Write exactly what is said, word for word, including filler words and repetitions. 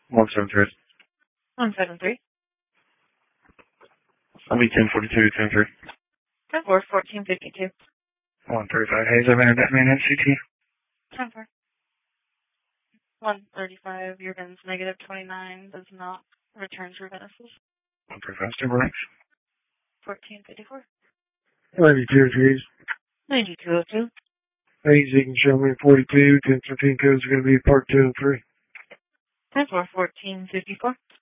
one seven three. one seven three. I'll be ten forty-two, ten three. ten four, fourteen fifty-two. one thirty-five, Hayes, I've entered that man at C T. ten four. one thirty-five, your VIN's negative twenty-nine, does not return through Genesis. one thirty-five, Super Ranks. fourteen fifty-four. ninety-two, Hayes. ninety-two oh two. Hayes, you can show me forty-two, ten fifteen codes are going to be part two and three. ten four, fourteen fifty-four.